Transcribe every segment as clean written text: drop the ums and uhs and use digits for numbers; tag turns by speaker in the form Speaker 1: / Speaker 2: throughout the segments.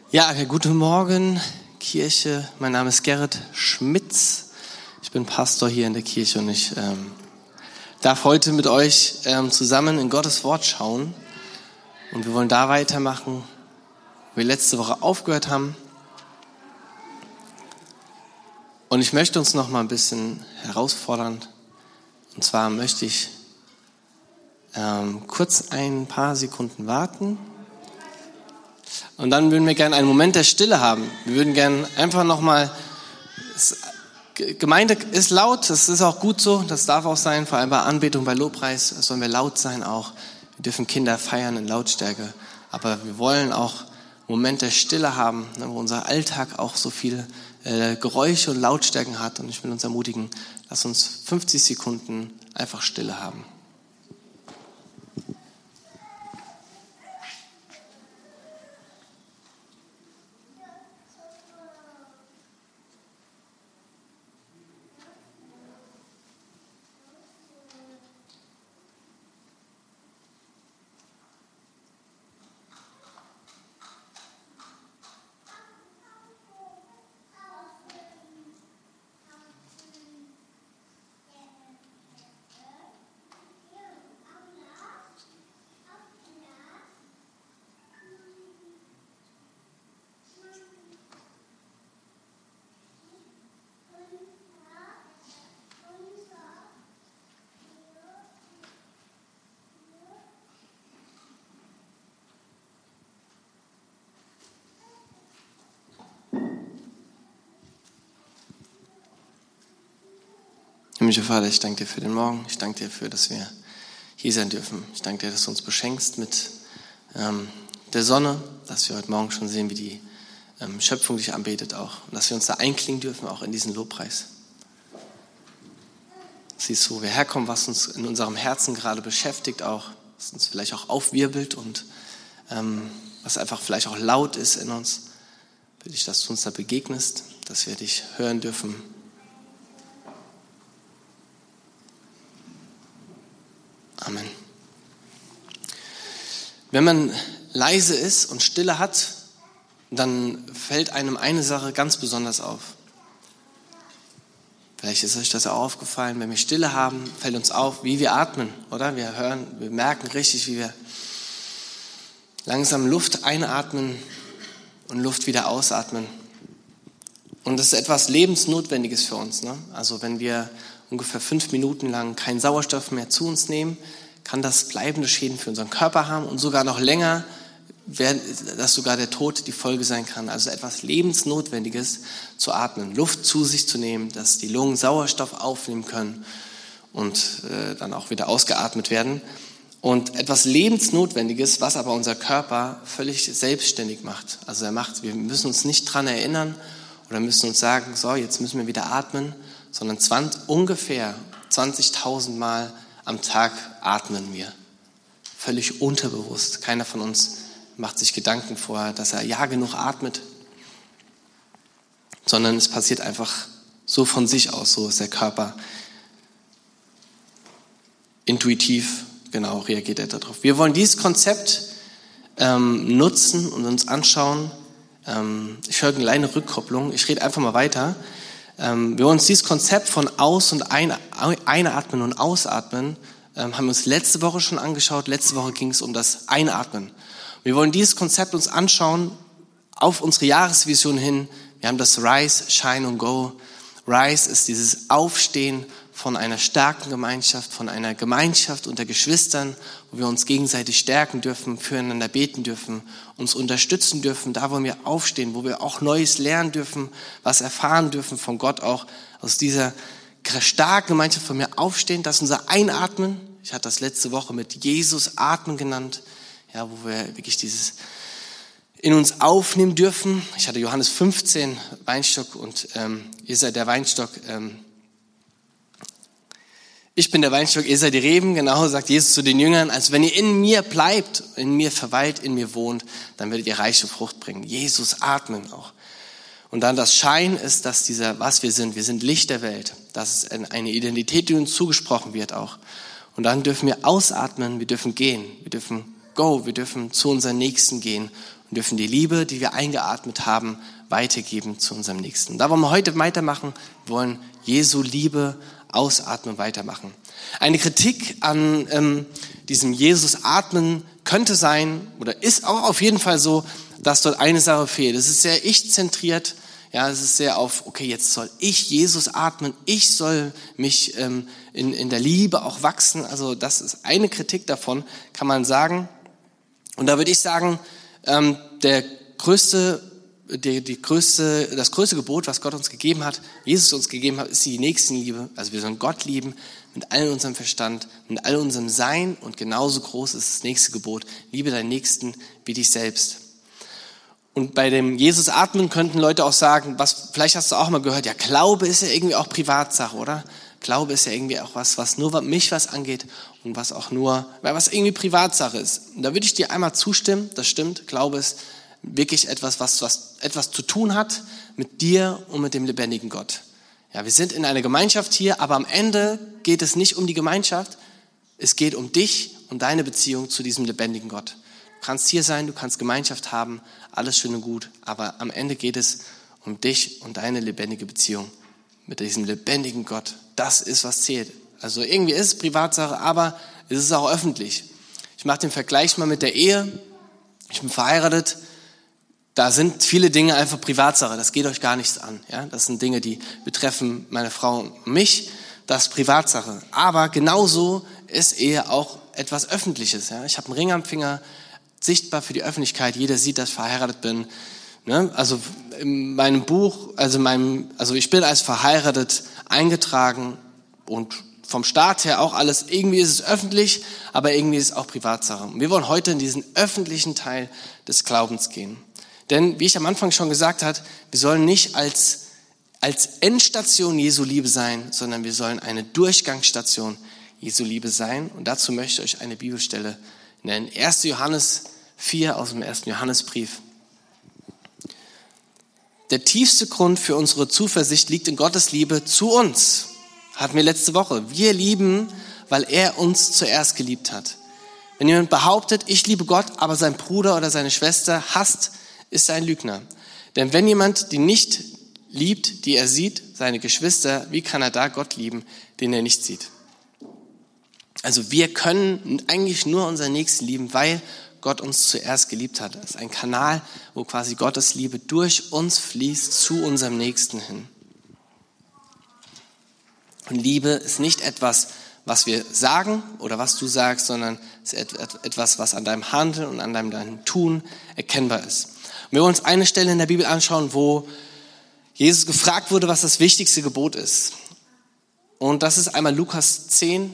Speaker 1: Ja, guten Morgen, Kirche. Mein Name ist Gerrit Schmitz. Ich bin Pastor hier in der Kirche und ich darf heute mit euch zusammen in Gottes Wort schauen. Und wir wollen da weitermachen, wo wir letzte Woche aufgehört haben. Und ich möchte uns noch mal ein bisschen herausfordern. Und zwar möchte ich kurz ein paar Sekunden warten. Und dann würden wir gerne einen Moment der Stille haben. Wir würden gerne einfach nochmal, Gemeinde ist laut, das ist auch gut so, das darf auch sein, vor allem bei Anbetung, bei Lobpreis sollen wir laut sein auch. Wir dürfen Kinder feiern in Lautstärke, aber wir wollen auch einen Moment der Stille haben, wo unser Alltag auch so viele Geräusche und Lautstärken hat. Und ich will uns ermutigen, lass uns 50 Sekunden einfach Stille haben. Himmlischer Vater, ich danke dir für den Morgen. Ich danke dir dafür, dass wir hier sein dürfen. Ich danke dir, dass du uns beschenkst mit der Sonne, dass wir heute Morgen schon sehen, wie die Schöpfung dich anbetet auch. Und dass wir uns da einklingen dürfen, auch in diesen Lobpreis. Siehst du, wo wir herkommen, was uns in unserem Herzen gerade beschäftigt auch, was uns vielleicht auch aufwirbelt und was einfach vielleicht auch laut ist in uns. Bitte ich, dass du uns da begegnest, dass wir dich hören dürfen. Amen. Wenn man leise ist und Stille hat, dann fällt einem eine Sache ganz besonders auf. Vielleicht ist euch das auch aufgefallen, wenn wir Stille haben, fällt uns auf, wie wir atmen, oder? Wir merken richtig, wie wir langsam Luft einatmen und Luft wieder ausatmen. Und das ist etwas Lebensnotwendiges für uns, ne? Also wenn wir ungefähr 5 Minuten lang keinen Sauerstoff mehr zu uns nehmen, kann das bleibende Schäden für unseren Körper haben und sogar noch länger, dass sogar der Tod die Folge sein kann. Also etwas Lebensnotwendiges zu atmen, Luft zu sich zu nehmen, dass die Lungen Sauerstoff aufnehmen können und dann auch wieder ausgeatmet werden. Und etwas Lebensnotwendiges, was aber unser Körper völlig selbstständig macht. Also wir müssen uns nicht dran erinnern oder müssen uns sagen, so, jetzt müssen wir wieder atmen, sondern ungefähr 20.000 Mal am Tag atmen wir. Völlig unterbewusst. Keiner von uns macht sich Gedanken vorher, dass er ja genug atmet, sondern es passiert einfach so von sich aus, so ist der Körper intuitiv, genau, reagiert er darauf. Wir wollen dieses Konzept nutzen und uns anschauen. Ich höre eine kleine Rückkopplung, ich rede einfach mal weiter. Wir wollen uns dieses Konzept von Aus- und Einatmen und Ausatmen, haben wir uns letzte Woche schon angeschaut. Letzte Woche ging es um das Einatmen. Wir wollen dieses Konzept uns anschauen auf unsere Jahresvision hin. Wir haben das Rise, Shine und Go. Rise ist dieses Aufstehen von einer starken Gemeinschaft, von einer Gemeinschaft unter Geschwistern, wo wir uns gegenseitig stärken dürfen, füreinander beten dürfen, uns unterstützen dürfen. Da wollen wir aufstehen, wo wir auch Neues lernen dürfen, was erfahren dürfen von Gott auch. Aus dieser starken Gemeinschaft wollen wir aufstehen. Das ist unser Einatmen. Ich hatte das letzte Woche mit Jesus Atmen genannt, ja, wo wir wirklich dieses in uns aufnehmen dürfen. Ich hatte Johannes 15, Weinstock und ihr seid der Weinstock. Ich bin der Weinstock, ihr seid die Reben, genau, sagt Jesus zu den Jüngern. Also wenn ihr in mir bleibt, in mir verweilt, in mir wohnt, dann werdet ihr reiche Frucht bringen. Jesus atmen auch. Und dann das Schein ist, dass was wir sind Licht der Welt. Das ist eine Identität, die uns zugesprochen wird auch. Und dann dürfen wir ausatmen, wir dürfen gehen, wir dürfen wir dürfen zu unseren Nächsten gehen und dürfen die Liebe, die wir eingeatmet haben, weitergeben zu unserem Nächsten. Da wollen wir heute weitermachen. Wir wollen Jesu Liebe ausatmen und weitermachen. Eine Kritik an diesem Jesus-Atmen könnte sein oder ist auch auf jeden Fall so, dass dort eine Sache fehlt. Es ist sehr ich-zentriert. Ja, es ist sehr auf, okay, jetzt soll ich Jesus atmen, ich soll mich in der Liebe auch wachsen. Also das ist eine Kritik davon, kann man sagen. Und da würde ich sagen, das größte Gebot, was Gott uns gegeben hat, Jesus uns gegeben hat, ist die Nächstenliebe. Also wir sollen Gott lieben mit all unserem Verstand, mit all unserem Sein. Und genauso groß ist das nächste Gebot, liebe deinen Nächsten wie dich selbst. Und bei dem Jesus-Atmen könnten Leute auch sagen, vielleicht hast du auch mal gehört, ja, Glaube ist ja irgendwie auch Privatsache, oder? Glaube ist ja irgendwie auch was nur mich was angeht und was irgendwie Privatsache ist. Und da würde ich dir einmal zustimmen, das stimmt. Glaube ist wirklich etwas, was etwas zu tun hat mit dir und mit dem lebendigen Gott. Ja, wir sind in einer Gemeinschaft hier, aber am Ende geht es nicht um die Gemeinschaft, es geht um dich und deine Beziehung zu diesem lebendigen Gott. Du kannst hier sein, du kannst Gemeinschaft haben, alles schön und gut, aber am Ende geht es um dich und deine lebendige Beziehung mit diesem lebendigen Gott. Das ist, was zählt. Also irgendwie ist es Privatsache, aber es ist auch öffentlich. Ich mache den Vergleich mal mit der Ehe. Ich bin verheiratet, da sind viele Dinge einfach Privatsache, das geht euch gar nichts an. Ja? Das sind Dinge, die betreffen meine Frau und mich, das ist Privatsache. Aber genauso ist Ehe auch etwas Öffentliches. Ja? Ich habe einen Ring am Finger, sichtbar für die Öffentlichkeit, jeder sieht, dass ich verheiratet bin. Ne? Also in meinem Buch, also ich bin als verheiratet eingetragen und vom Staat her auch alles, irgendwie ist es öffentlich, aber irgendwie ist es auch Privatsache. Und wir wollen heute in diesen öffentlichen Teil des Glaubens gehen. Denn, wie ich am Anfang schon gesagt habe, wir sollen nicht als Endstation Jesu Liebe sein, sondern wir sollen eine Durchgangsstation Jesu Liebe sein. Und dazu möchte ich euch eine Bibelstelle nennen. 1. Johannes 4 aus dem 1. Johannesbrief. Der tiefste Grund für unsere Zuversicht liegt in Gottes Liebe zu uns. Hatten wir letzte Woche. Wir lieben, weil er uns zuerst geliebt hat. Wenn jemand behauptet, ich liebe Gott, aber sein Bruder oder seine Schwester hasst, ist er ein Lügner. Denn wenn jemand die nicht liebt, die er sieht, seine Geschwister, wie kann er da Gott lieben, den er nicht sieht? Also wir können eigentlich nur unseren Nächsten lieben, weil Gott uns zuerst geliebt hat. Das ist ein Kanal, wo quasi Gottes Liebe durch uns fließt zu unserem Nächsten hin. Und Liebe ist nicht etwas, was wir sagen oder was du sagst, sondern es ist etwas, was an deinem Handeln und an deinem Tun erkennbar ist. Und wir wollen uns eine Stelle in der Bibel anschauen, wo Jesus gefragt wurde, was das wichtigste Gebot ist. Und das ist einmal Lukas 10,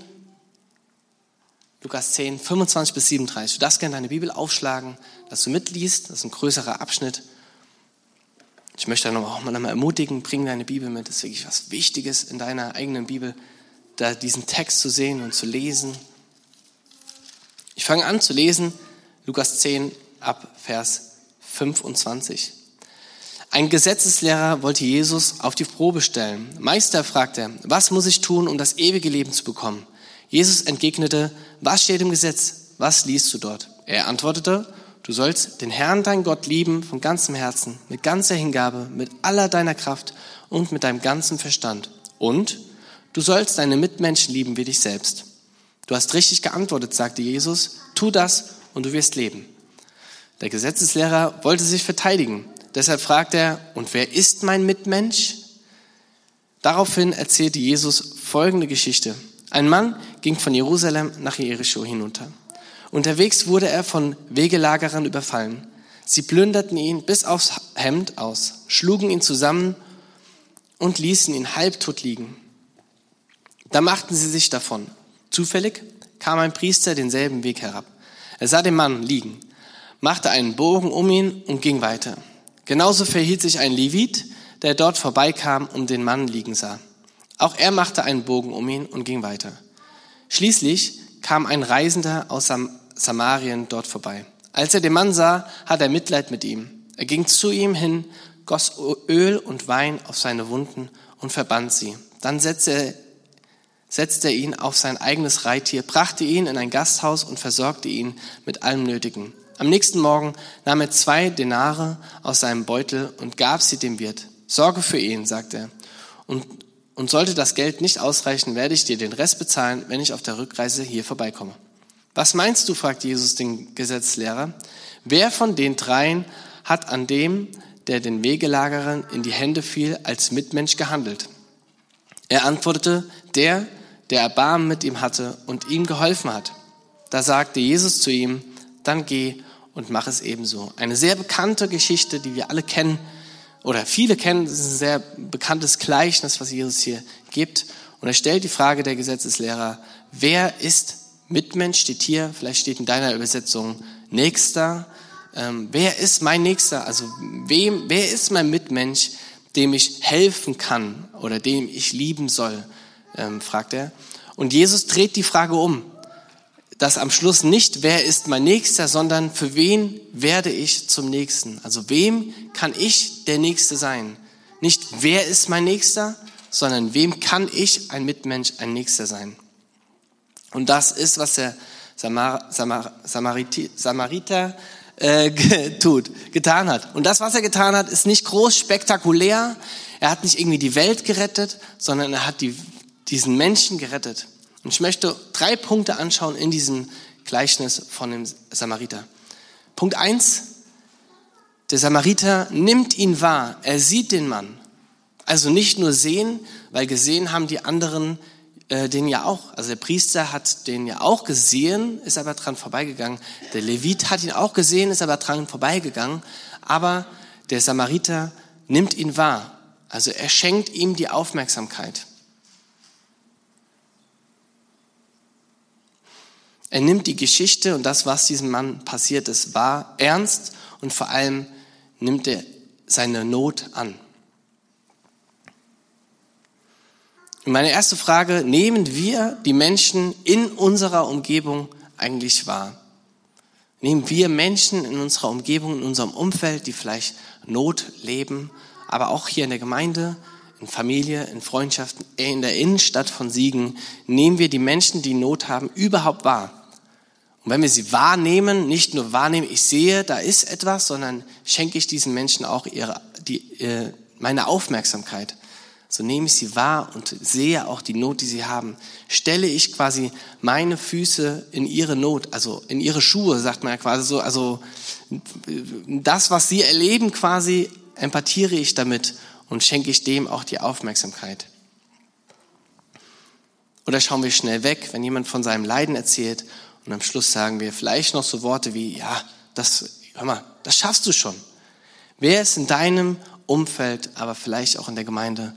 Speaker 1: 25 bis 37. Du darfst gerne deine Bibel aufschlagen, dass du mitliest. Das ist ein größerer Abschnitt. Ich möchte auch mal ermutigen, bring deine Bibel mit. Das ist wirklich was Wichtiges in deiner eigenen Bibel, da diesen Text zu sehen und zu lesen. Ich fange an zu lesen, Lukas 10 ab Vers 25. Ein Gesetzeslehrer wollte Jesus auf die Probe stellen. Meister, fragte er, was muss ich tun, um das ewige Leben zu bekommen? Jesus entgegnete, was steht im Gesetz? Was liest du dort? Er antwortete, du sollst den Herrn, dein Gott, lieben von ganzem Herzen, mit ganzer Hingabe, mit aller deiner Kraft und mit deinem ganzen Verstand. Und du sollst deine Mitmenschen lieben wie dich selbst. Du hast richtig geantwortet, sagte Jesus, tu das und du wirst leben. Der Gesetzeslehrer wollte sich verteidigen. Deshalb fragte er, und wer ist mein Mitmensch? Daraufhin erzählte Jesus folgende Geschichte. Ein Mann ging von Jerusalem nach Jericho hinunter. Unterwegs wurde er von Wegelagerern überfallen. Sie plünderten ihn bis aufs Hemd aus, schlugen ihn zusammen und ließen ihn halbtot liegen. Da machten sie sich davon. Zufällig kam ein Priester denselben Weg herab. Er sah den Mann liegen, machte einen Bogen um ihn und ging weiter. Genauso verhielt sich ein Levit, der dort vorbeikam und den Mann liegen sah. Auch er machte einen Bogen um ihn und ging weiter. Schließlich kam ein Reisender aus Samarien dort vorbei. Als er den Mann sah, hatte er Mitleid mit ihm. Er ging zu ihm hin, goss Öl und Wein auf seine Wunden und verband sie. Dann setzte er ihn auf sein eigenes Reittier, brachte ihn in ein Gasthaus und versorgte ihn mit allem Nötigen. Am nächsten Morgen nahm er 2 Denare aus seinem Beutel und gab sie dem Wirt. Sorge für ihn, sagte er. Und sollte das Geld nicht ausreichen, werde ich dir den Rest bezahlen, wenn ich auf der Rückreise hier vorbeikomme. Was meinst du, fragt Jesus den Gesetzeslehrer. Wer von den 3 hat an dem, der den Wegelagerer in die Hände fiel, als Mitmensch gehandelt? Er antwortete, der Erbarmen mit ihm hatte und ihm geholfen hat. Da sagte Jesus zu ihm, dann geh und mach es ebenso. Eine sehr bekannte Geschichte, die wir alle kennen, oder viele kennen, das ist ein sehr bekanntes Gleichnis, was Jesus hier gibt. Und er stellt die Frage der Gesetzeslehrer, wer ist Mitmensch, steht hier, vielleicht steht in deiner Übersetzung Nächster. Wer ist mein Nächster? Also wer ist mein Mitmensch, dem ich helfen kann oder dem ich lieben soll, fragt er. Und Jesus dreht die Frage um, dass am Schluss nicht, wer ist mein Nächster, sondern für wen werde ich zum Nächsten? Also wem kann ich der Nächste sein? Nicht, wer ist mein Nächster, sondern wem kann ich, ein Mitmensch, ein Nächster sein? Und das ist, was der Samariter getan hat. Und das, was er getan hat, ist nicht groß spektakulär. Er hat nicht irgendwie die Welt gerettet, sondern er hat diesen Menschen gerettet. Und ich möchte 3 Punkte anschauen in diesem Gleichnis von dem Samariter. Punkt 1, der Samariter nimmt ihn wahr, er sieht den Mann. Also nicht nur sehen, weil gesehen haben die anderen den ja auch. Also der Priester hat den ja auch gesehen, ist aber dran vorbeigegangen. Der Levit hat ihn auch gesehen, ist aber dran vorbeigegangen. Aber der Samariter nimmt ihn wahr. Also er schenkt ihm die Aufmerksamkeit. Er nimmt die Geschichte und das, was diesem Mann passiert ist, wahr, ernst und vor allem nimmt er seine Not an. Und meine erste Frage, nehmen wir die Menschen in unserer Umgebung eigentlich wahr? Nehmen wir Menschen in unserer Umgebung, in unserem Umfeld, die vielleicht Not leben, aber auch hier in der Gemeinde, in Familie, in Freundschaften, in der Innenstadt von Siegen, nehmen wir die Menschen, die Not haben, überhaupt wahr? Und wenn wir sie wahrnehmen, nicht nur wahrnehmen, ich sehe, da ist etwas, sondern schenke ich diesen Menschen auch meine Aufmerksamkeit. So nehme ich sie wahr und sehe auch die Not, die sie haben. Stelle ich quasi meine Füße in ihre Not, also in ihre Schuhe, sagt man ja quasi so. Also das, was sie erleben, quasi empathiere ich damit und schenke ich dem auch die Aufmerksamkeit. Oder schauen wir schnell weg, wenn jemand von seinem Leiden erzählt und am Schluss sagen wir vielleicht noch so Worte wie, ja, das schaffst du schon. Wer ist in deinem Umfeld, aber vielleicht auch in der Gemeinde,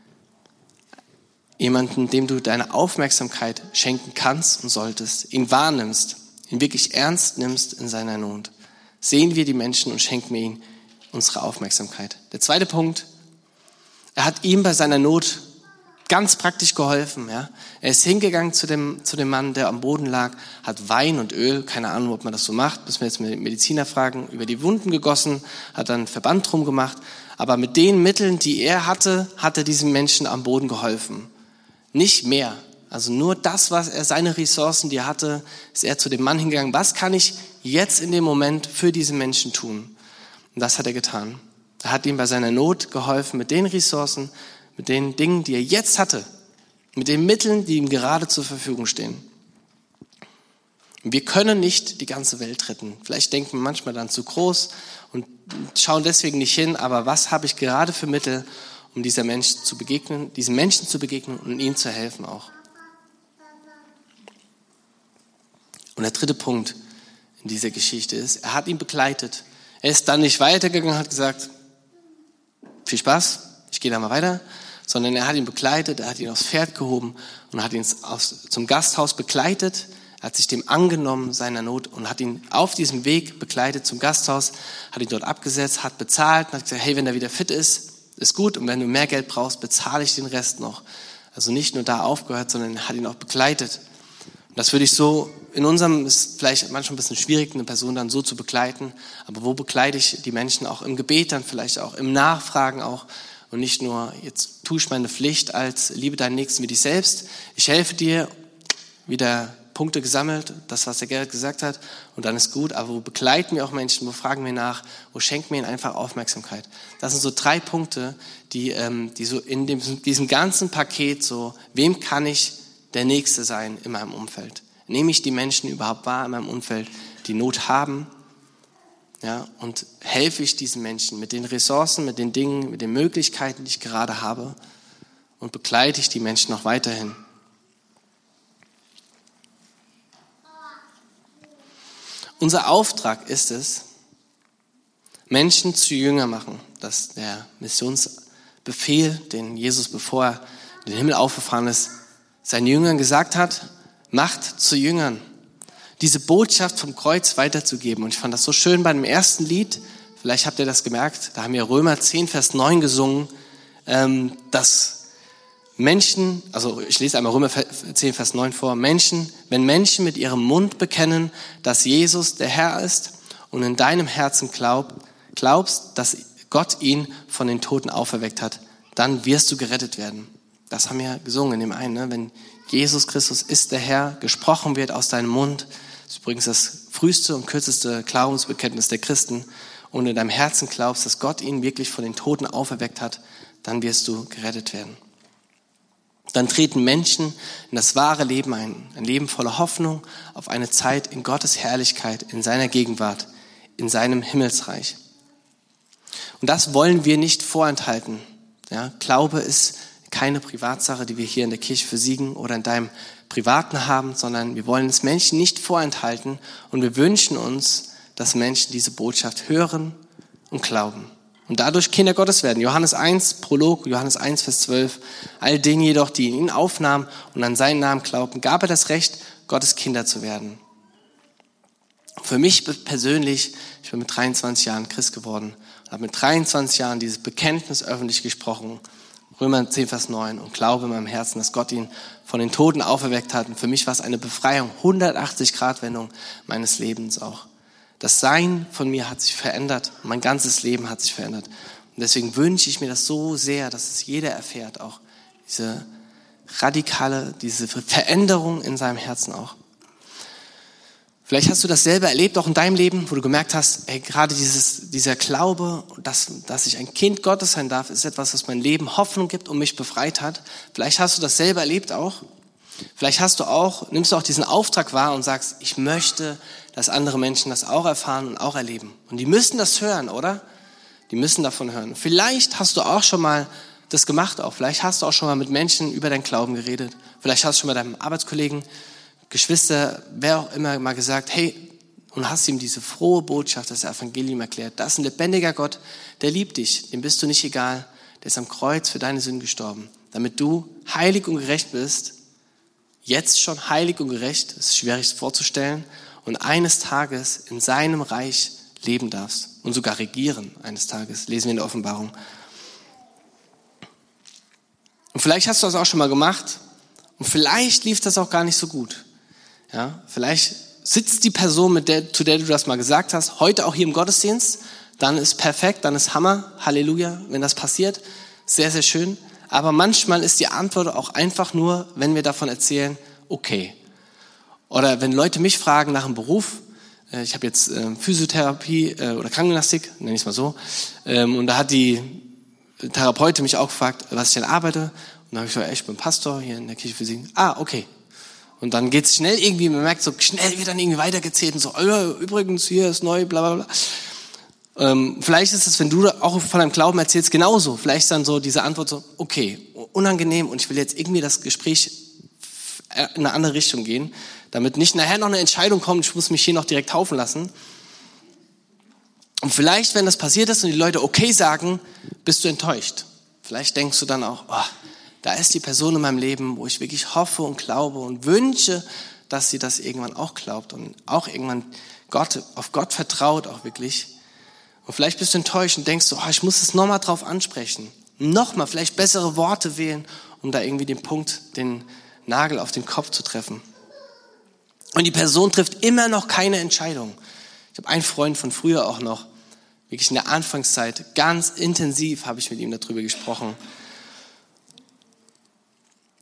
Speaker 1: jemanden, dem du deine Aufmerksamkeit schenken kannst und solltest, ihn wahrnimmst, ihn wirklich ernst nimmst in seiner Not? Sehen wir die Menschen und schenken wir ihnen unsere Aufmerksamkeit. Der zweite Punkt, er hat ihm bei seiner Not ganz praktisch geholfen. Ja. Er ist hingegangen zu dem Mann, der am Boden lag, hat Wein und Öl, keine Ahnung, ob man das so macht, müssen wir jetzt mit Mediziner fragen, über die Wunden gegossen, hat dann Verband drum gemacht. Aber mit den Mitteln, die er hatte, hat er diesem Menschen am Boden geholfen. Nicht mehr. Also nur das, was er, seine Ressourcen, die er hatte, ist er zu dem Mann hingegangen. Was kann ich jetzt in dem Moment für diesen Menschen tun? Und das hat er getan. Er hat ihm bei seiner Not geholfen mit den Ressourcen, mit den Dingen, die er jetzt hatte, mit den Mitteln, die ihm gerade zur Verfügung stehen. Und wir können nicht die ganze Welt retten. Vielleicht denken wir manchmal dann zu groß und schauen deswegen nicht hin, aber was habe ich gerade für Mittel, um diesem Menschen zu begegnen und ihm zu helfen auch. Und der dritte Punkt in dieser Geschichte ist, er hat ihn begleitet. Er ist dann nicht weitergegangen und hat gesagt, viel Spaß, ich gehe da mal weiter, sondern er hat ihn begleitet, er hat ihn aufs Pferd gehoben und hat ihn zum Gasthaus begleitet. Er hat sich dem angenommen, seiner Not, und hat ihn auf diesem Weg begleitet zum Gasthaus, hat ihn dort abgesetzt, hat bezahlt und hat gesagt, hey, wenn er wieder fit ist gut, und wenn du mehr Geld brauchst, bezahle ich den Rest noch. Also nicht nur da aufgehört, sondern hat ihn auch begleitet. Und das würde ich so, in unserem, ist vielleicht manchmal ein bisschen schwierig, eine Person dann so zu begleiten, aber wo begleite ich die Menschen auch im Gebet, dann vielleicht auch im Nachfragen auch, und nicht nur, jetzt tue ich meine Pflicht als liebe deinen Nächsten wie dich selbst. Ich helfe dir, wie der Punkte gesammelt, das, was der Gerrit gesagt hat, und dann ist gut. Aber wo begleiten wir auch Menschen, wo fragen wir nach, wo schenken wir ihnen einfach Aufmerksamkeit? Das sind so 3 Punkte, die so in diesem ganzen Paket so, wem kann ich der Nächste sein in meinem Umfeld? Nehme ich die Menschen überhaupt wahr in meinem Umfeld, die Not haben? Ja, und helfe ich diesen Menschen mit den Ressourcen, mit den Dingen, mit den Möglichkeiten, die ich gerade habe? Und begleite ich die Menschen noch weiterhin? Unser Auftrag ist es, Menschen zu Jünger machen. Das ist der Missionsbefehl, den Jesus, bevor er in den Himmel aufgefahren ist, seinen Jüngern gesagt hat, macht zu Jüngern. Diese Botschaft vom Kreuz weiterzugeben. Und ich fand das so schön bei dem ersten Lied, vielleicht habt ihr das gemerkt, da haben wir Römer 10, Vers 9 gesungen, dass Menschen, also ich lese einmal Römer 10, Vers 9 vor, wenn Menschen mit ihrem Mund bekennen, dass Jesus der Herr ist und in deinem Herzen glaubst, dass Gott ihn von den Toten auferweckt hat, dann wirst du gerettet werden. Das haben wir gesungen in dem einen, ne? Wenn Jesus Christus ist der Herr, gesprochen wird aus deinem Mund, das ist übrigens das früheste und kürzeste Glaubensbekenntnis der Christen, und in deinem Herzen glaubst, dass Gott ihn wirklich von den Toten auferweckt hat, dann wirst du gerettet werden. Dann treten Menschen in das wahre Leben ein Leben voller Hoffnung auf eine Zeit in Gottes Herrlichkeit, in seiner Gegenwart, in seinem Himmelsreich. Und das wollen wir nicht vorenthalten. Ja, Glaube ist keine Privatsache, die wir hier in der Kirche versiegen oder in deinem Privaten haben, sondern wir wollen es Menschen nicht vorenthalten und wir wünschen uns, dass Menschen diese Botschaft hören und glauben. Und dadurch Kinder Gottes werden. Johannes 1, Prolog, Johannes 1, Vers 12. All denen jedoch, die ihn aufnahmen und an seinen Namen glaubten, gab er das Recht, Gottes Kinder zu werden. Für mich persönlich, ich bin mit 23 Jahren Christ geworden und habe mit 23 Jahren dieses Bekenntnis öffentlich gesprochen. Römer 10, Vers 9. Und glaube in meinem Herzen, dass Gott ihn von den Toten auferweckt hat. Und für mich war es eine Befreiung, 180-Grad-Wendung meines Lebens auch. Das Sein von mir hat sich verändert. Mein ganzes Leben hat sich verändert. Und deswegen wünsche ich mir das so sehr, dass es jeder erfährt, auch diese radikale, diese Veränderung in seinem Herzen auch. Vielleicht hast du das selber erlebt, auch in deinem Leben, wo du gemerkt hast, ey, gerade dieser Glaube, dass ich ein Kind Gottes sein darf, ist etwas, was mein Leben Hoffnung gibt und mich befreit hat. Vielleicht hast du das selber erlebt auch. Vielleicht nimmst du auch diesen Auftrag wahr und sagst, ich möchte, dass andere Menschen das auch erfahren und auch erleben. Und die müssen das hören, oder? Die müssen davon hören. Vielleicht hast du auch schon mal das gemacht auch. Vielleicht hast du auch schon mal mit Menschen über deinen Glauben geredet. Vielleicht hast du schon mal deinem Arbeitskollegen, Geschwister, wer auch immer mal gesagt, hey, und hast ihm diese frohe Botschaft, das Evangelium erklärt. Das ist ein lebendiger Gott, der liebt dich, dem bist du nicht egal. Der ist am Kreuz für deine Sünden gestorben, damit du heilig und gerecht bist. Jetzt schon heilig und gerecht, das ist schwierig vorzustellen, und eines Tages in seinem Reich leben darfst und sogar regieren eines Tages, lesen wir in der Offenbarung. Und vielleicht hast du das auch schon mal gemacht und vielleicht lief das auch gar nicht so gut. Ja, vielleicht sitzt die Person, zu der du das mal gesagt hast, heute auch hier im Gottesdienst, dann ist perfekt, dann ist Hammer, Halleluja, wenn das passiert, sehr, sehr schön. Aber manchmal ist die Antwort auch einfach nur, wenn wir davon erzählen, okay. Oder wenn Leute mich fragen nach einem Beruf, ich habe jetzt Physiotherapie oder Krankengymnastik, nenne ich es mal so, und da hat die Therapeutin mich auch gefragt, was ich denn arbeite. Und dann habe ich gesagt, ich bin Pastor hier in der Kirche für Siegen. Okay. Und dann geht es schnell irgendwie, man merkt so, schnell wird dann irgendwie weitergezählt und so, übrigens, hier ist neu, bla bla bla. Vielleicht ist es, wenn du auch von deinem Glauben erzählst, genauso. Vielleicht ist dann so diese Antwort so, okay, unangenehm und ich will jetzt irgendwie das Gespräch in eine andere Richtung gehen, damit nicht nachher noch eine Entscheidung kommt, ich muss mich hier noch direkt taufen lassen. Und vielleicht, wenn das passiert ist und die Leute okay sagen, bist du enttäuscht. Vielleicht denkst du dann auch, da ist die Person in meinem Leben, wo ich wirklich hoffe und glaube und wünsche, dass sie das irgendwann auch glaubt und auch irgendwann auf Gott vertraut auch wirklich. Und vielleicht bist du enttäuscht und denkst so, ich muss es nochmal drauf ansprechen. Nochmal, vielleicht bessere Worte wählen, um da irgendwie den Nagel auf den Kopf zu treffen. Und die Person trifft immer noch keine Entscheidung. Ich habe einen Freund von früher auch noch, wirklich in der Anfangszeit, ganz intensiv habe ich mit ihm darüber gesprochen.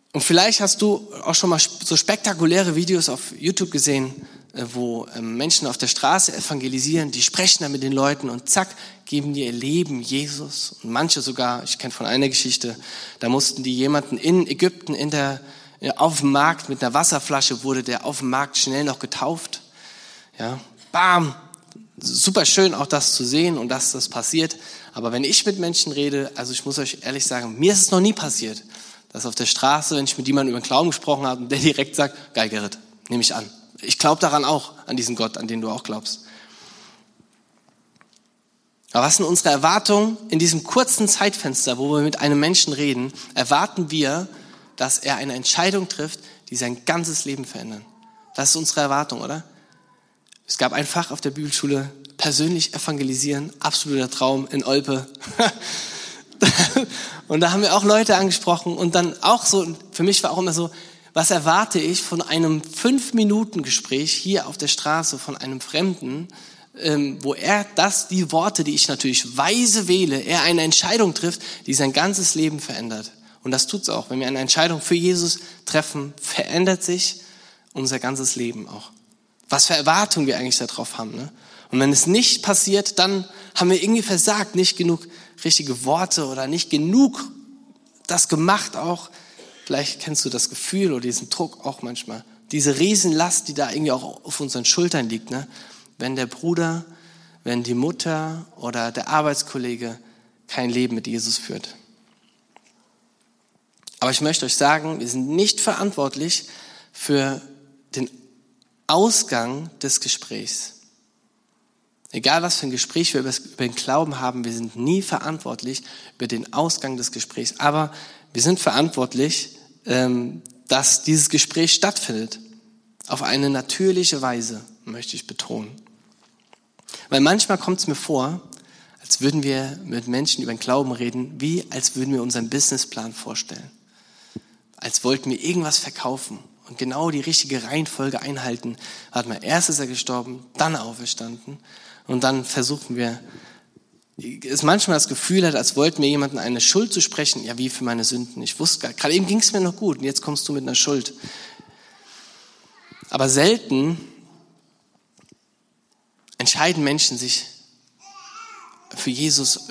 Speaker 1: Und vielleicht hast du auch schon mal so spektakuläre Videos auf YouTube gesehen, wo Menschen auf der Straße evangelisieren, die sprechen dann mit den Leuten und zack, geben die ihr Leben Jesus. Und manche sogar, ich kenne von einer Geschichte, da mussten die jemanden in Ägypten auf dem Markt mit einer Wasserflasche, wurde der auf dem Markt schnell noch getauft. Ja, bam! Super schön auch das zu sehen und dass das passiert. Aber wenn ich mit Menschen rede, also ich muss euch ehrlich sagen, mir ist es noch nie passiert, dass auf der Straße, wenn ich mit jemandem über den Glauben gesprochen habe und der direkt sagt, geil Gerrit, nehme ich an. Ich glaube daran auch, an diesen Gott, an den du auch glaubst. Aber was sind unsere Erwartungen in diesem kurzen Zeitfenster, wo wir mit einem Menschen reden? Erwarten wir, dass er eine Entscheidung trifft, die sein ganzes Leben verändern. Das ist unsere Erwartung, oder? Es gab ein Fach auf der Bibelschule, persönlich evangelisieren, absoluter Traum in Olpe. Und da haben wir auch Leute angesprochen und dann auch so, für mich war auch immer so, was erwarte ich von einem 5-Minuten-Gespräch hier auf der Straße von einem Fremden, wo er die Worte, die ich natürlich weise wähle, er eine Entscheidung trifft, die sein ganzes Leben verändert. Und das tut's auch. Wenn wir eine Entscheidung für Jesus treffen, verändert sich unser ganzes Leben auch. Was für Erwartungen wir eigentlich darauf haben. Ne? Und wenn es nicht passiert, dann haben wir irgendwie versagt, nicht genug richtige Worte oder nicht genug das gemacht auch. Vielleicht kennst du das Gefühl oder diesen Druck auch manchmal. Diese Riesenlast, die da irgendwie auch auf unseren Schultern liegt. Ne? Wenn der Bruder, wenn die Mutter oder der Arbeitskollege kein Leben mit Jesus führt. Aber ich möchte euch sagen, wir sind nicht verantwortlich für den Ausgang des Gesprächs. Egal was für ein Gespräch wir über den Glauben haben, wir sind nie verantwortlich über den Ausgang des Gesprächs. Aber wir sind verantwortlich, dass dieses Gespräch stattfindet. Auf eine natürliche Weise, möchte ich betonen. Weil manchmal kommt es mir vor, als würden wir mit Menschen über den Glauben reden, wie als würden wir unseren Businessplan vorstellen. Als wollten wir irgendwas verkaufen und genau die richtige Reihenfolge einhalten. Warte mal, erst ist er gestorben, dann auferstanden und dann versuchen wir, es manchmal das Gefühl hat, als wollten wir jemandem eine Schuld zu sprechen, ja wie für meine Sünden. Ich wusste gerade eben ging es mir noch gut und jetzt kommst du mit einer Schuld. Aber selten entscheiden Menschen sich für Jesus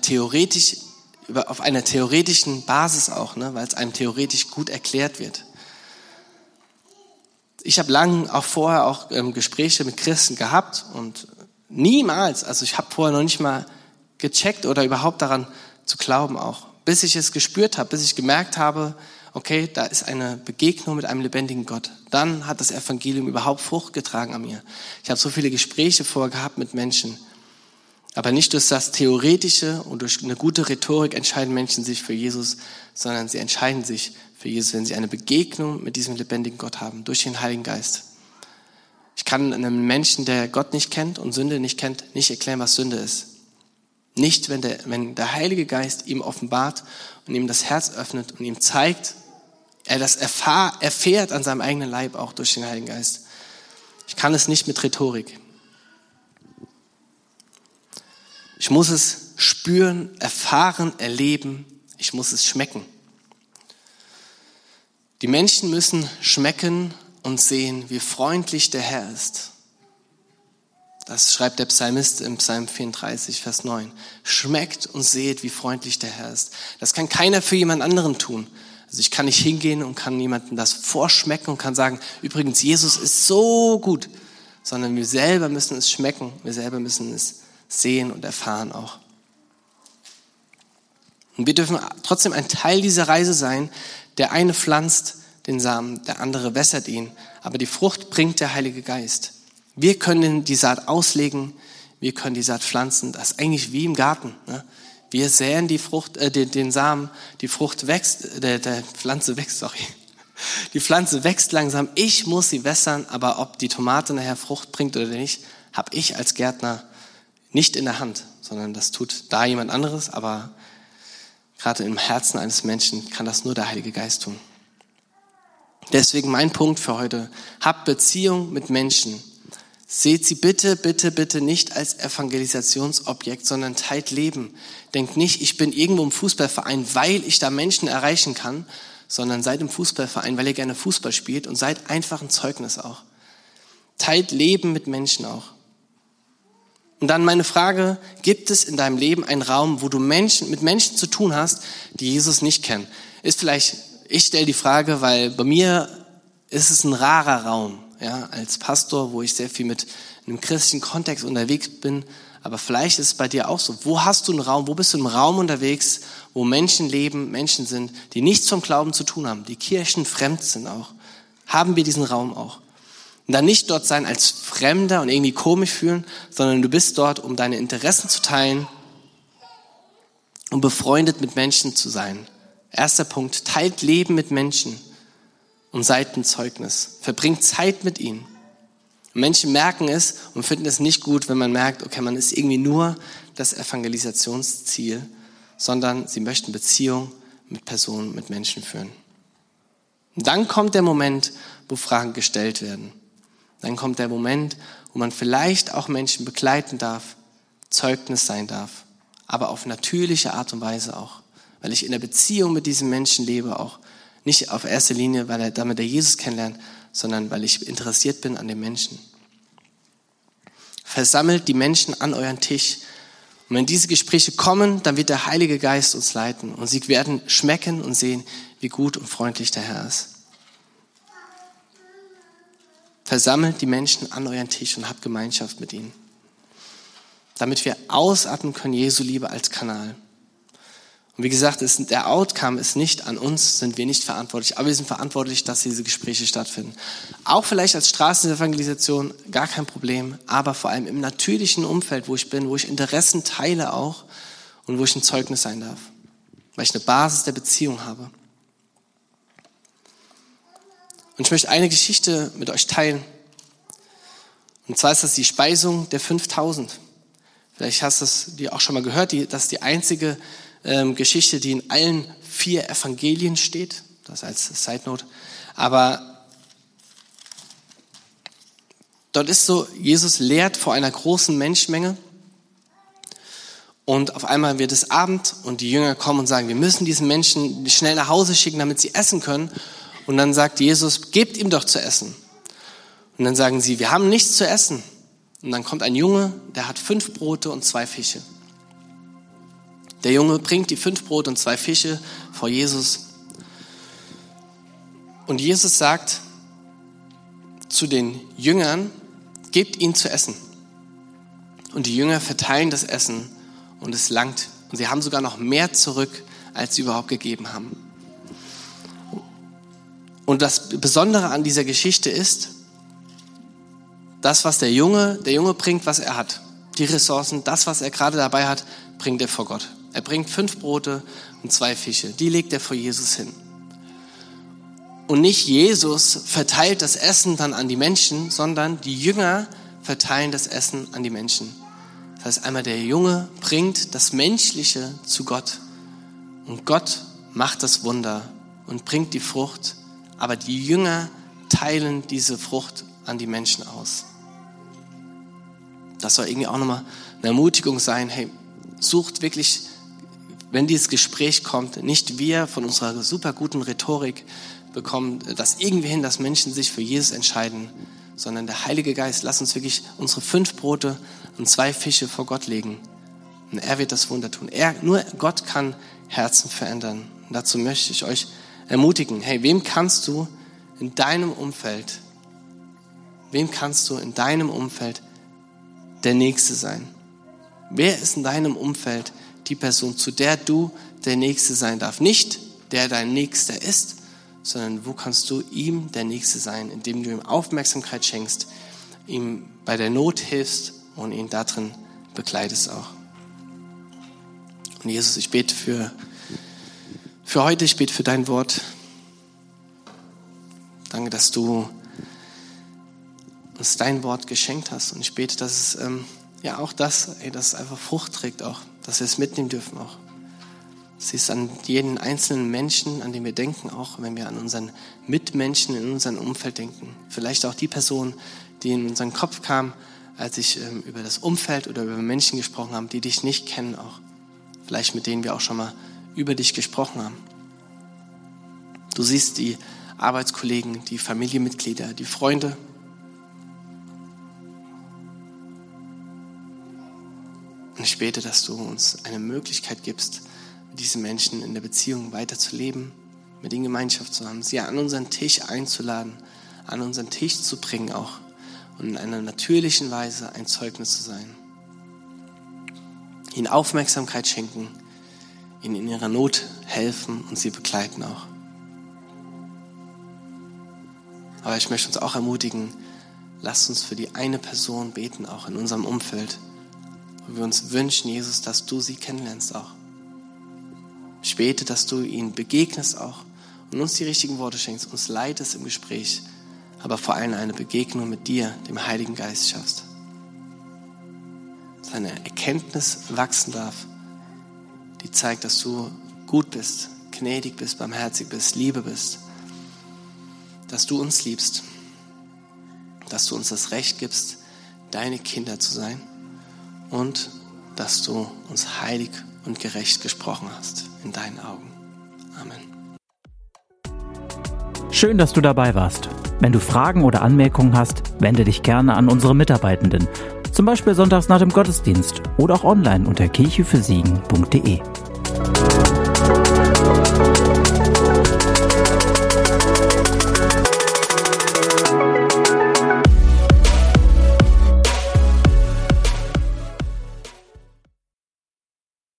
Speaker 1: auf einer theoretischen Basis auch, ne, weil es einem theoretisch gut erklärt wird. Ich habe lange auch vorher auch Gespräche mit Christen gehabt und niemals, also ich habe vorher noch nicht mal gecheckt oder überhaupt daran zu glauben auch, bis ich es gespürt habe, bis ich gemerkt habe, okay, da ist eine Begegnung mit einem lebendigen Gott. Dann hat das Evangelium überhaupt Frucht getragen an mir. Ich habe so viele Gespräche vorher gehabt mit Menschen. Aber nicht durch das Theoretische und durch eine gute Rhetorik entscheiden Menschen sich für Jesus, sondern sie entscheiden sich für Jesus, wenn sie eine Begegnung mit diesem lebendigen Gott haben, durch den Heiligen Geist. Ich kann einem Menschen, der Gott nicht kennt und Sünde nicht kennt, nicht erklären, was Sünde ist. Nicht, wenn der Heilige Geist ihm offenbart und ihm das Herz öffnet und ihm zeigt, er das erfährt an seinem eigenen Leib auch durch den Heiligen Geist. Ich kann es nicht mit Rhetorik. Ich muss es spüren, erfahren, erleben. Ich muss es schmecken. Die Menschen müssen schmecken und sehen, wie freundlich der Herr ist. Das schreibt der Psalmist im Psalm 34, Vers 9. Schmeckt und seht, wie freundlich der Herr ist. Das kann keiner für jemand anderen tun. Also ich kann nicht hingehen und kann jemandem das vorschmecken und kann sagen, übrigens, Jesus ist so gut. Sondern wir selber müssen es schmecken. Wir selber müssen es sehen und erfahren auch. Und wir dürfen trotzdem ein Teil dieser Reise sein. Der eine pflanzt den Samen, der andere wässert ihn. Aber die Frucht bringt der Heilige Geist. Wir können die Saat auslegen, wir können die Saat pflanzen. Das ist eigentlich wie im Garten. Ne? Wir säen die Frucht, den Samen, die Frucht wächst, die Pflanze wächst langsam. Ich muss sie wässern, aber ob die Tomate nachher Frucht bringt oder nicht, habe ich als Gärtner nicht in der Hand, sondern das tut da jemand anderes, aber gerade im Herzen eines Menschen kann das nur der Heilige Geist tun. Deswegen mein Punkt für heute: Habt Beziehung mit Menschen. Seht sie bitte, bitte, bitte nicht als Evangelisationsobjekt, sondern teilt Leben. Denkt nicht, ich bin irgendwo im Fußballverein, weil ich da Menschen erreichen kann, sondern seid im Fußballverein, weil ihr gerne Fußball spielt und seid einfach ein Zeugnis auch. Teilt Leben mit Menschen auch. Und dann meine Frage, gibt es in deinem Leben einen Raum, wo du mit Menschen zu tun hast, die Jesus nicht kennen? Ist vielleicht, ich stelle die Frage, weil bei mir ist es ein rarer Raum, ja, als Pastor, wo ich sehr viel mit einem christlichen Kontext unterwegs bin. Aber vielleicht ist es bei dir auch so. Wo hast du einen Raum, wo bist du im Raum unterwegs, wo Menschen leben, Menschen sind, die nichts vom Glauben zu tun haben, die kirchenfremd sind auch? Haben wir diesen Raum auch? Und dann nicht dort sein als Fremder und irgendwie komisch fühlen, sondern du bist dort, um deine Interessen zu teilen und befreundet mit Menschen zu sein. Erster Punkt, teilt Leben mit Menschen und seid ein Zeugnis. Verbringt Zeit mit ihnen. Und Menschen merken es und finden es nicht gut, wenn man merkt, okay, man ist irgendwie nur das Evangelisationsziel, sondern sie möchten Beziehung mit Personen, mit Menschen führen. Und dann kommt der Moment, wo Fragen gestellt werden. Dann kommt der Moment, wo man vielleicht auch Menschen begleiten darf, Zeugnis sein darf, aber auf natürliche Art und Weise auch. Weil ich in der Beziehung mit diesem Menschen lebe auch. Nicht auf erster Linie, weil er damit der Jesus kennenlernt, sondern weil ich interessiert bin an den Menschen. Versammelt die Menschen an euren Tisch. Und wenn diese Gespräche kommen, dann wird der Heilige Geist uns leiten. Und sie werden schmecken und sehen, wie gut und freundlich der Herr ist. Versammelt die Menschen an euren Tisch und habt Gemeinschaft mit ihnen. Damit wir ausatmen können, Jesu Liebe als Kanal. Und wie gesagt, der Outcome ist nicht an uns, sind wir nicht verantwortlich, aber wir sind verantwortlich, dass diese Gespräche stattfinden. Auch vielleicht als Straßenevangelisation, gar kein Problem, aber vor allem im natürlichen Umfeld, wo ich bin, wo ich Interessen teile auch und wo ich ein Zeugnis sein darf, weil ich eine Basis der Beziehung habe. Und ich möchte eine Geschichte mit euch teilen. Und zwar ist das die Speisung der 5000. Vielleicht hast du die auch schon mal gehört, das ist die einzige Geschichte, die in allen 4 Evangelien steht, das als Side Note, aber dort ist so, Jesus lehrt vor einer großen Menschenmenge und auf einmal wird es Abend und die Jünger kommen und sagen, wir müssen diesen Menschen schnell nach Hause schicken, damit sie essen können, und dann sagt Jesus, gebt ihm doch zu essen. Und dann sagen sie, wir haben nichts zu essen. Und dann kommt ein Junge, der hat 5 Brote und 2 Fische. Der Junge bringt die 5 Brote und 2 Fische vor Jesus. Und Jesus sagt zu den Jüngern, gebt ihnen zu essen. Und die Jünger verteilen das Essen und es langt. Und sie haben sogar noch mehr zurück, als sie überhaupt gegeben haben. Und das Besondere an dieser Geschichte ist, das, was der Junge bringt, was er hat. Die Ressourcen, das, was er gerade dabei hat, bringt er vor Gott. Er bringt 5 Brote und 2 Fische. Die legt er vor Jesus hin. Und nicht Jesus verteilt das Essen dann an die Menschen, sondern die Jünger verteilen das Essen an die Menschen. Das heißt, einmal der Junge bringt das Menschliche zu Gott. Und Gott macht das Wunder und bringt die Frucht. Aber die Jünger teilen diese Frucht an die Menschen aus. Das soll irgendwie auch nochmal eine Ermutigung sein. Hey, sucht wirklich, wenn dieses Gespräch kommt, nicht wir von unserer super guten Rhetorik bekommen das irgendwie hin, dass Menschen sich für Jesus entscheiden, sondern der Heilige Geist, lass uns wirklich unsere 5 Brote und 2 Fische vor Gott legen. Und er wird das Wunder tun. Nur Gott kann Herzen verändern. Und dazu möchte ich euch ermutigen. Hey, wem kannst du in deinem Umfeld der Nächste sein? Wer ist in deinem Umfeld die Person, zu der du der Nächste sein darfst? Nicht der dein Nächster ist, sondern wo kannst du ihm der Nächste sein, indem du ihm Aufmerksamkeit schenkst, ihm bei der Not hilfst und ihn darin begleitest auch. Und Jesus, ich bete für heute, ich bete für dein Wort. Danke, dass du uns dein Wort geschenkt hast. Und ich bete, dass es dass es einfach Frucht trägt auch, dass wir es mitnehmen dürfen auch. Sie ist an jeden einzelnen Menschen, an den wir denken, auch wenn wir an unseren Mitmenschen in unserem Umfeld denken. Vielleicht auch die Person, die in unseren Kopf kam, als ich über das Umfeld oder über Menschen gesprochen habe, die dich nicht kennen auch. Vielleicht mit denen wir auch schon mal über dich gesprochen haben. Du siehst die Arbeitskollegen, die Familienmitglieder, die Freunde. Und ich bete, dass du uns eine Möglichkeit gibst, mit diesen Menschen in der Beziehung weiterzuleben, mit ihnen Gemeinschaft zu haben, sie an unseren Tisch einzuladen, an unseren Tisch zu bringen auch und in einer natürlichen Weise ein Zeugnis zu sein. Ihnen Aufmerksamkeit schenken, ihnen in ihrer Not helfen und sie begleiten auch. Aber ich möchte uns auch ermutigen, lasst uns für die eine Person beten, auch in unserem Umfeld, wo wir uns wünschen, Jesus, dass du sie kennenlernst auch. Ich bete, dass du ihnen begegnest auch und uns die richtigen Worte schenkst, uns leitest im Gespräch, aber vor allem eine Begegnung mit dir, dem Heiligen Geist, schaffst. Dass eine Erkenntnis wachsen darf, die zeigt, dass du gut bist, gnädig bist, barmherzig bist, Liebe bist, dass du uns liebst, dass du uns das Recht gibst, deine Kinder zu sein und dass du uns heilig und gerecht gesprochen hast in deinen Augen. Amen.
Speaker 2: Schön, dass du dabei warst. Wenn du Fragen oder Anmerkungen hast, wende dich gerne an unsere Mitarbeitenden. Zum Beispiel sonntags nach dem Gottesdienst oder auch online unter kirchefürsiegen.de.